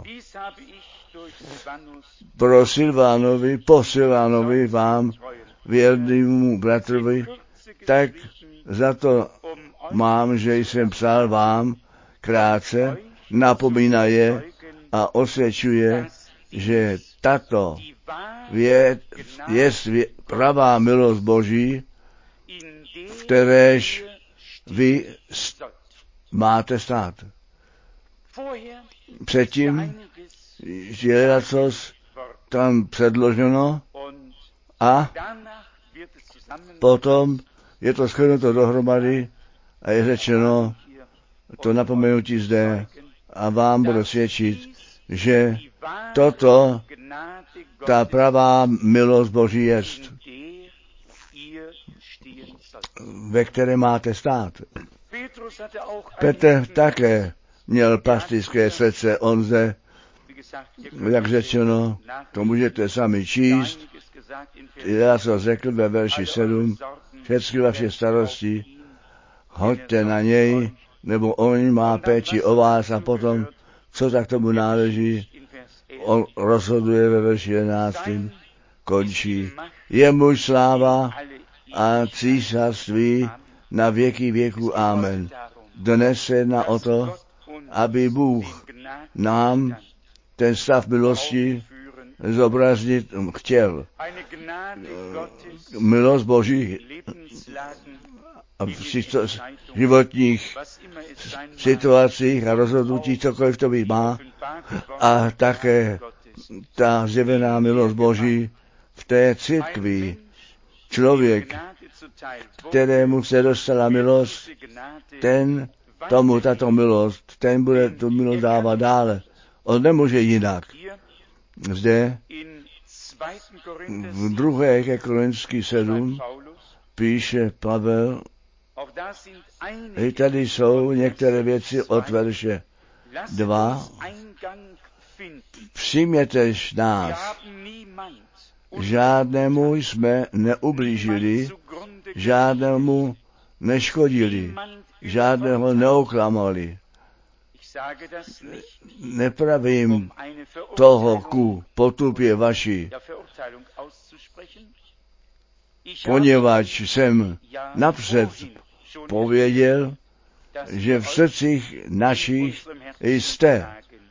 Pro Silvánovi, po Silvánovi vám, věrnému bratrovi, tak za to mám, že jsem psal vám krátce, napomíná je a osvědčuje, že tato je, je pravá milost Boží, v kteréž vy máte stát. Předtím je leccos tam předloženo a potom je to shrnuto dohromady a je řečeno to napomenutí zde a vám budu svědčit, že toto ta pravá milost Boží jest, ve které máte stát. Petr také měl pastýřské srdce, on zde, jak řečeno, to můžete sami číst. Já jsem řekl ve verši sedm, všechny vaše starosti, hoďte na něj, nebo on má péči o vás a potom, co tak tomu náleží, on rozhoduje ve verši jedenáctém, končí. Je muž sláva a císařství na věky věku. Amen. Dnes se jedná o to, aby Bůh nám ten stav milosti zobraznit chtěl. Milost Boží v životních situacích a rozhodnutích, cokoliv to být má, a také ta zjevená milost Boží v té církvi. Člověk, kterému se dostala milost, ten tomu tato milost, ten bude tu milost dávat dále. On nemůže jinak. Zde v druhé ke Korinský sedm píše Pavel, i tady jsou některé věci od verše dva. Přijmětež nás, žádnému jsme neublížili, žádnému neškodili, žádného neoklamali. Nepravím toho ku potupě vaší, poněvadž jsem napřed pověděl, že v srdcích našich jste.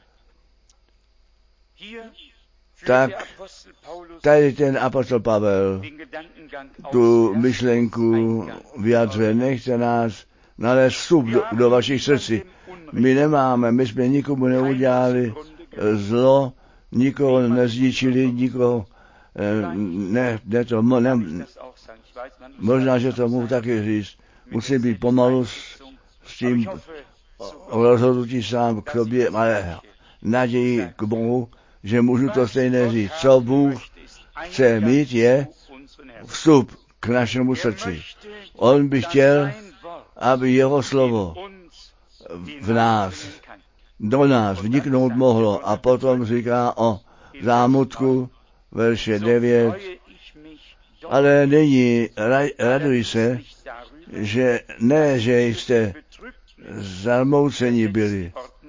Tak tady ten apostol Pavel tu myšlenku vyjadřuje, nechte nás nalézt vstup do, do vašich srdcí. My nemáme, my jsme nikomu neudělali zlo, nikoho nezničili, nikoho ne, ne to, ne, možná, že to mohu taky říct. Musím být pomalu s, s tím rozhodnutí sám k sobě, ale naději k Bohu, že můžu to stejné říct. Co Bůh chce mít, je vstup k našemu srdci. On by chtěl, aby jeho slovo v nás, do nás vniknout mohlo. A potom říká o zámutku, verše devět, ale nyní raduj se, že ne, že jste zarmouceni byli,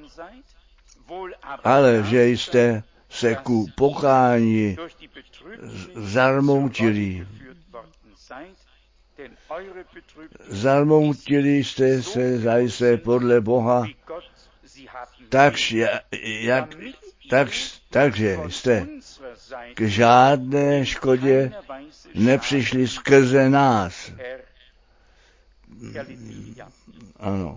ale že jste se ku pokání zarmoutili. Zarmoutili jste se zajisté podle Boha, tak, jak, tak, takže jste k žádné škodě nepřišli skrze nás. Ano.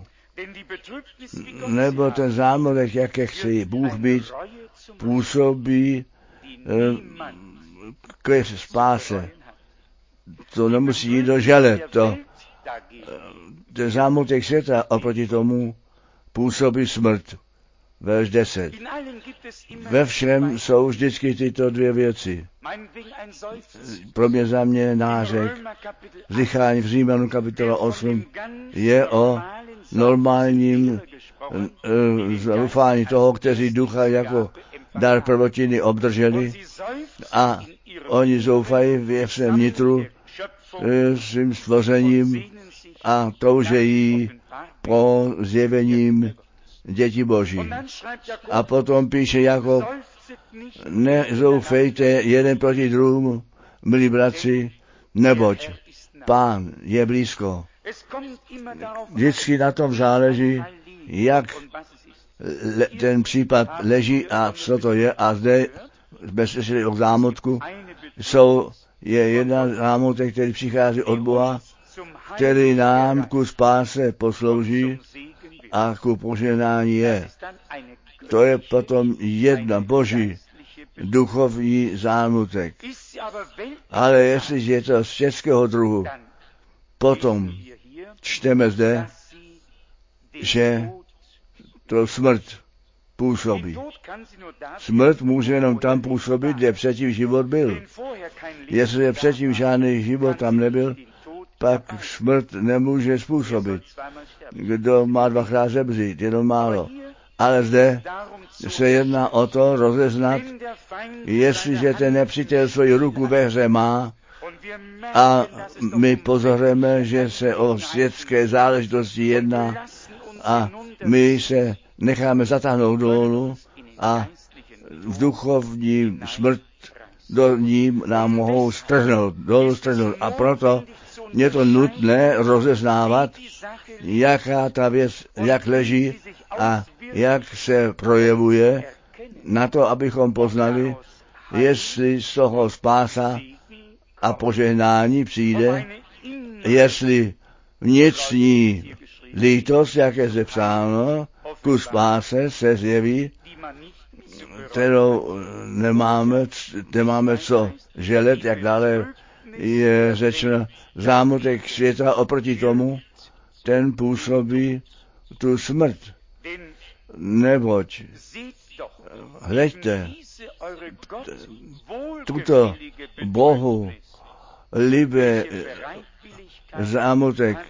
Nebo ten zámotek, jak chce Bůh být, působí k spáse. To nemusí jít do žalet. To, ten zámotek světa oproti tomu působí smrt. Verš deset. Ve všem jsou vždycky tyto dvě věci. Pro mě za mě nářek, vzdychání v Římanu kapitola osm je o normálním zoufání toho, kteří ducha jako dar prvotiny obdrželi a oni zoufají ve svém nitru svým stvořením a toužejí po zjevením děti Boží. A potom píše Jakob, nezoufejte jeden proti druhému, milí bratři, neboť Pán je blízko. Vždycky na tom záleží, jak le, ten případ leží a co to je. A zde jsme slyšeli o zámutku. Jsou, je jedna zámutek, který přichází od Boha, který nám ku spáse poslouží a ku požehnání je. To je potom jedna boží duchovní zámutek. Ale jestliže je to z českého druhu, potom čteme zde, že to smrt působí. Smrt může jenom tam působit, kde předtím život byl. Jestli předtím žádný život tam nebyl, pak smrt nemůže způsobit. Kdo má dvakrát zemřít, jenom málo. Ale zde se jedná o to rozeznat, jestliže ten nepřítel svoji ruku ve hře má a my pozorujeme, že se o světské záležitosti jedná a my se necháme zatáhnout dolů a v duchovní smrt do ní nám mohou strhnout, dolů strhnout. A proto je to nutné rozeznávat, jaká ta věc, jak leží a jak se projevuje, na to, abychom poznali, jestli z toho spása a požehnání přijde, jestli vnitřní lítost, jak je zde psáno, ku spáse se zjeví, kterou nemáme, nemáme co želet, jak dále je řečeno, zámutek světa oproti tomu, ten působí tu smrt. Neboť, hleďte, tuto Bohu libé zámutek,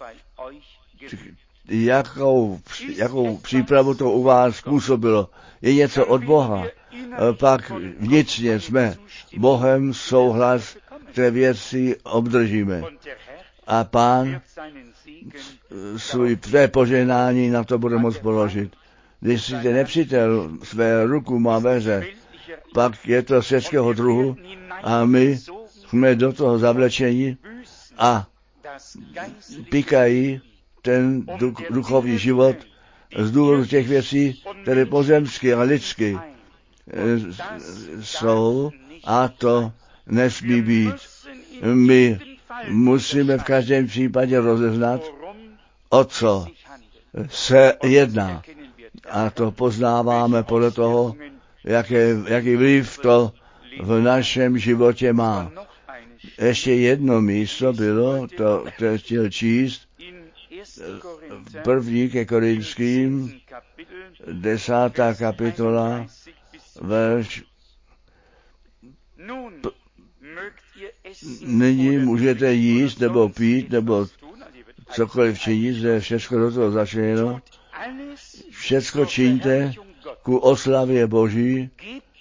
jakou, jakou přípravu to u vás způsobilo, je něco od Boha. Pak vnitřně jsme Bohem souhlas, které věci obdržíme. A Pán svůj tvé požehnání na to bude moct položit. Když si ten nepřítel své ruku má ve hře, pak je to světského druhu a my jsme do toho zavlečeni a píkají ten duchovní život z důvodu těch věcí, které pozemsky a lidsky jsou, a to nesmí být. My musíme v každém případě rozeznat, o co se jedná. A to poznáváme podle toho, jaké, jaký vliv to v našem životě má. Ještě jedno místo bylo, to, to chtěl číst, První ke Korinským, desátá kapitola, verš. P- Nyní můžete jíst, nebo pít, nebo cokoliv činit, že všechno do toho začíná. Všecko čiňte ku oslavě Boží,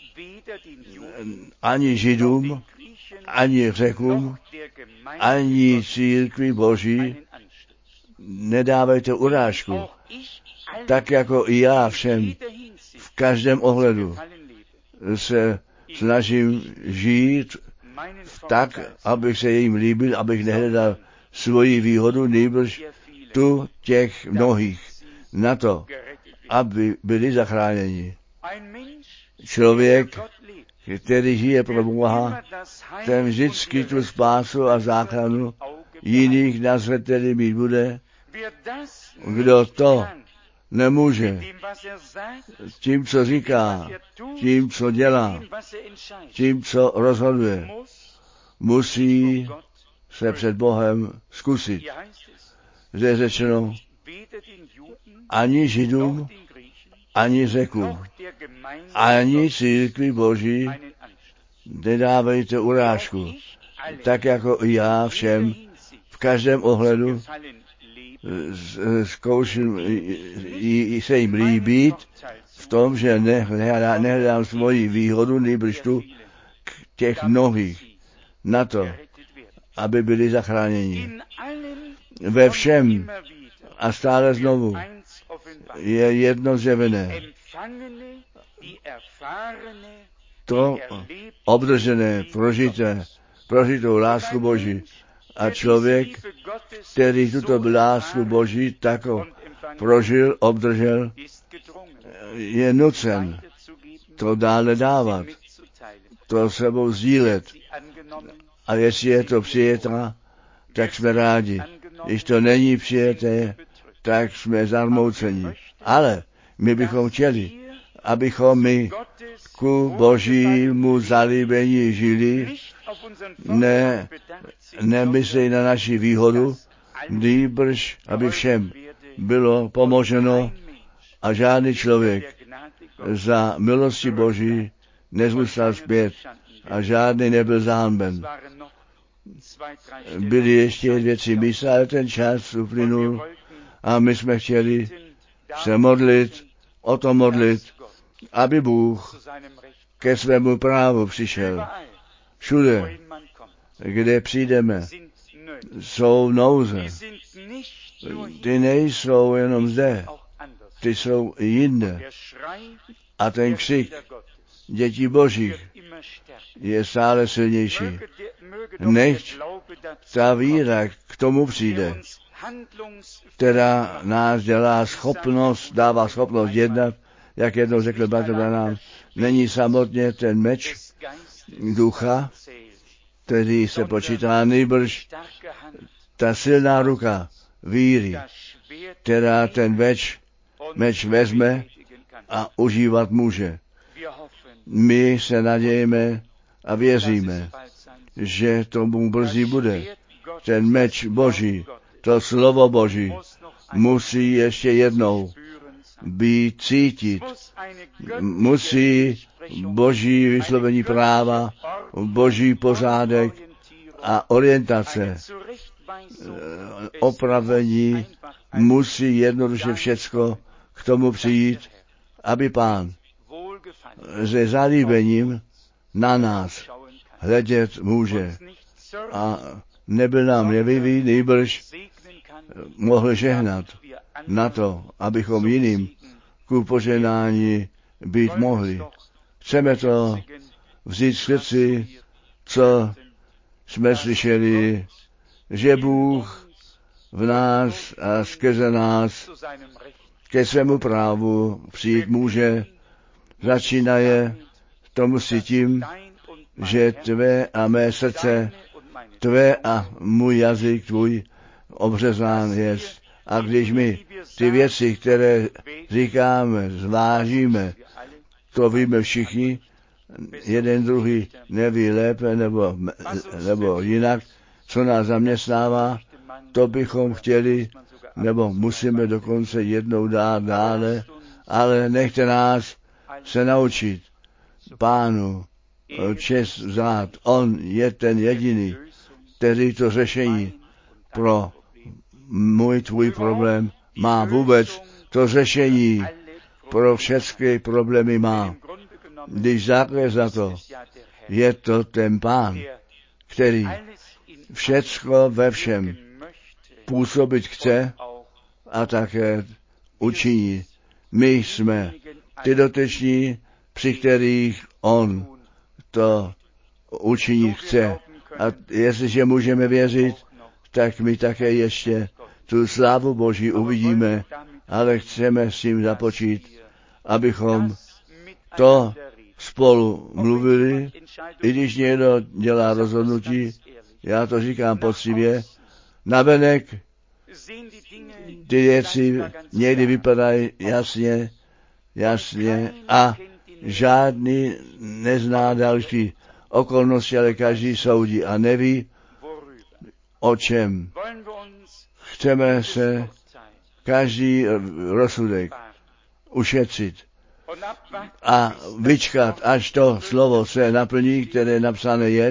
ani Židům, ani Řekům, ani církvi Boží nedávejte urážku, tak jako i já všem v každém ohledu se snažím žít tak, abych se jim líbil, abych nehledal svoji výhodu, nýbrž tu těch mnohých na to, aby byli zachráněni. Člověk, který žije pro Boha, ten vždycky tu spásu a záchranu jiných na zřeteli mít bude. Kdo to nemůže, tím, co říká, tím, co dělá, tím, co rozhoduje, musí se před Bohem zkusit. Zde je řečeno, ani Židům, ani Řekům, ani církvi Boží nedávejte urážku, tak jako i já všem v každém ohledu zkouším se jim líbit v tom, že nehledám, nehledám svoji výhodu, nýbrž tu těch mnohých na to, aby byli zachráněni. Ve všem a stále znovu je jedno zjevené. To obdržené, prožité, prožitou lásku Boží. A člověk, který tuto lásku Boží tako prožil, obdržel, je nucen to dále dávat, to sebou sdílet. A jestli je to přijetá, tak jsme rádi. Když to není přijeté, tak jsme zarmouceni. Ale my bychom chtěli, abychom my ku Božímu zalíbení žili, ne, nemyslej na naši výhodu, nýbrž, aby všem bylo pomoženo a žádný člověk za milosti Boží nezůstal zpět a žádný nebyl zahanben. Byly ještě dvě, tři místa, ale ten čas uplynul a my jsme chtěli se modlit, o to modlit, aby Bůh ke svému právu přišel. Všude, kde přijdeme, jsou nouze. Ty nejsou jenom zde, ty jsou i jinde. A ten křik dětí Božích je stále silnější. Nechť ta víra k tomu přijde, která nás dělá schopnost, dává schopnost jednat, jak jednou řekl bratr Branham, není samotně ten meč ducha, který se počítá, nýbrž ta silná ruka víry, která ten meč, meč vezme a užívat může. My se nadějeme a věříme, že tomu brzy bude. Ten meč Boží, to slovo Boží, musí ještě jednou být cítit, musí Boží vyslovení práva, Boží pořádek a orientace, opravení, musí jednoduše všecko k tomu přijít, aby Pán se zalíbením na nás hledět může a nebyl nám nevyví, nýbrž mohl žehnat na to, abychom jiným ku poženání být mohli. Chceme to vzít v srdci, co jsme slyšeli, že Bůh v nás a skrze nás ke svému právu přijít může. Začínaje tomu si tím, že tvé a mé srdce, tvé a můj jazyk tvůj obřezán je. A když my ty věci, které říkáme, zvážíme, to víme všichni, jeden druhý neví lépe nebo, nebo jinak, co nás zaměstnává, to bychom chtěli, nebo musíme dokonce jednou dát dále, ale nechte nás se naučit Pánu čest vzdát. On je ten jediný, který to řešení pro můj tvůj problém má, vůbec to řešení pro všechny problémy má. Když základ za to, je to ten Pán, který všecko ve všem působit chce a také učiní. My jsme ty doteční, při kterých on to učinit chce. A jestliže můžeme věřit, tak my také ještě tu slávu Boží uvidíme, ale chceme s tím započít, abychom to spolu mluvili, i když někdo dělá rozhodnutí, já to říkám poctivě, navenek ty věci někdy vypadají jasně, jasně a žádný nezná další okolnosti, ale každý soudí a neví, o čem. Chceme se každý rozsudek ušetřit a vyčkat, až to slovo se naplní, které napsané je.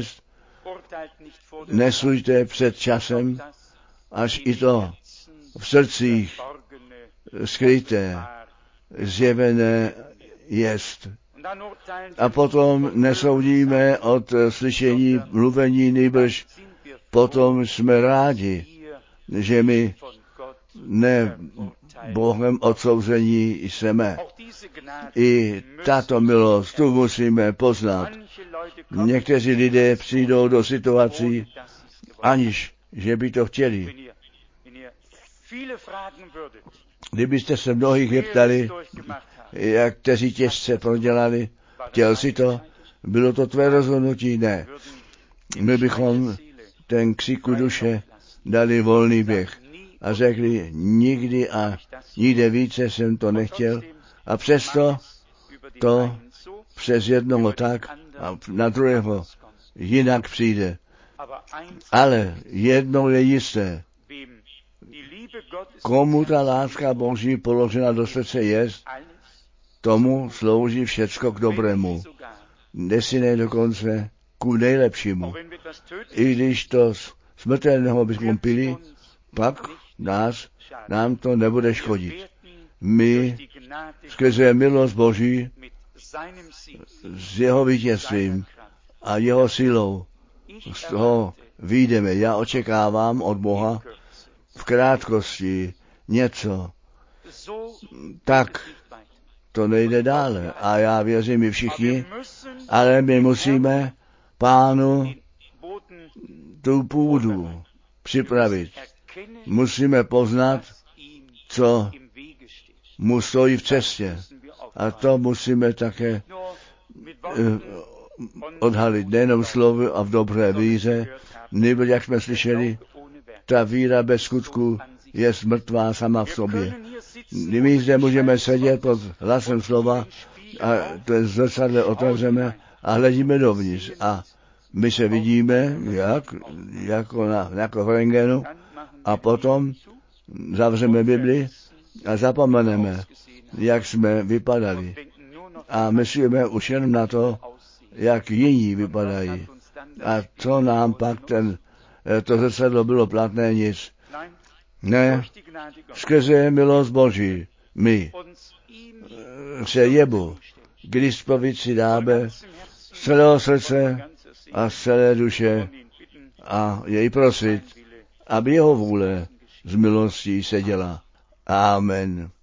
Nesuďte před časem, až i to v srdcích skryté, zjevené jest. A potom nesoudíme od slyšení, mluvení, nýbrž potom jsme rádi, že my ne Bohem odsouzení jsme. I tato milost, tu musíme poznat. Někteří lidé přijdou do situací, aniž že by to chtěli. Kdybyste se mnohých zeptali, jak kteří těžce prodělali, chtěl si to, bylo to tvé rozhodnutí? Ne. My bychom ten křiku duše dali volný běh a řekli, nikdy a nikde více jsem to nechtěl a přesto to přes jednoho tak a na druhého jinak přijde. Ale jednou je jisté, komu ta láska Boží položena do srdce je, tomu slouží všecko k dobrému. Nesine dokonce ku nejlepšímu. I když to smrtelného bychom pili, pak nás, nám to nebude škodit. My skrze milost Boží s jeho vítězstvím a jeho silou z toho vyjdeme. Já očekávám od Boha v krátkosti něco. Tak to nejde dále. A já věřím, my všichni, ale my musíme Pánu tu půdu připravit. Musíme poznat, co mu stojí v cestě. A to musíme také uh, odhalit nejenom slovy a v dobré víře, nebo jak jsme slyšeli, ta víra bez skutku je mrtvá sama v sobě. My zde můžeme sedět pod hlasem slova a to zrcadle otevřeme a hledíme dovnitř a my se vidíme, jak, jako, na, jako v rentgenu, a potom zavřeme Bibli a zapomeneme, jak jsme vypadali. A myslíme už jen na to, jak jiní vypadají. A co nám pak ten, to zrcadlo bylo platné, nic. Ne, skrze milost Boží my se jebu k dispozici dáme z celého srdce a z celé duše a jej prosit, aby jeho vůle z milostí se děla. Amen.